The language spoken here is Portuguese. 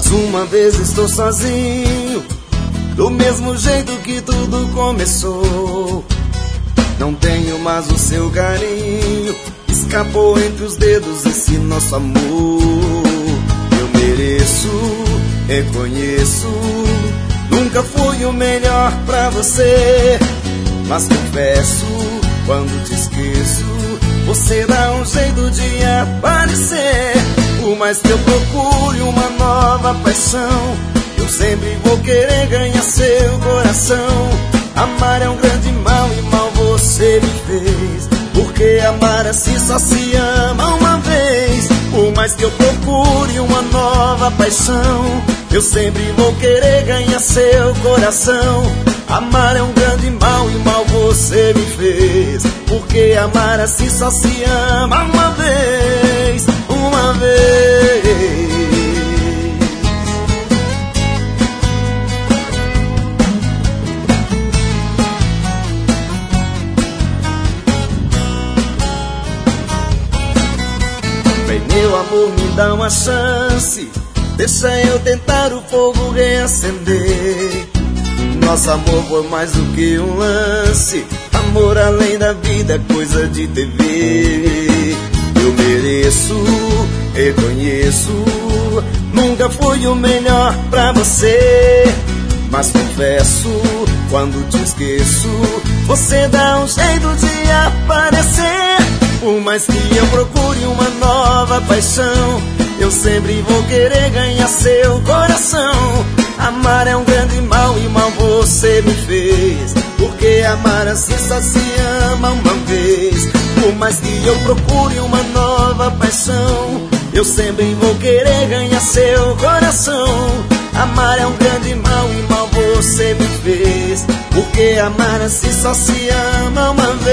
uma vez estou sozinho, do mesmo jeito que tudo começou. Não tenho mais o seu carinho, escapou entre os dedos esse nosso amor. Eu mereço, reconheço, nunca fui o melhor pra você, mas confesso, quando te esqueço, você dá um jeito de aparecer. Por mais que eu procure uma nova paixão, eu sempre vou querer ganhar seu coração. Amar é um grande mal e mal você me fez, porque amar assim só se ama uma vez. Por mais que eu procure uma nova paixão, eu sempre vou querer ganhar seu coração. Amar é um grande mal e mal você me fez, porque amar assim só se ama uma vez, uma vez. Vem meu amor, me dá uma chance, deixa eu tentar o fogo reacender. Nosso amor foi mais do que um lance, amor além da vida, coisa de TV. Eu mereço, reconheço, nunca fui o melhor pra você, mas confesso, quando te esqueço, você dá um jeito de aparecer. Por mais que eu procure uma nova paixão, eu sempre vou querer ganhar seu coração. Amar é um grande mal e mal você me fez, porque amar assim só se ama uma vez. Por mais que eu procure uma nova paixão, eu sempre vou querer ganhar seu coração. Amar é um grande mal e mal você me fez, porque amar assim só se ama uma vez.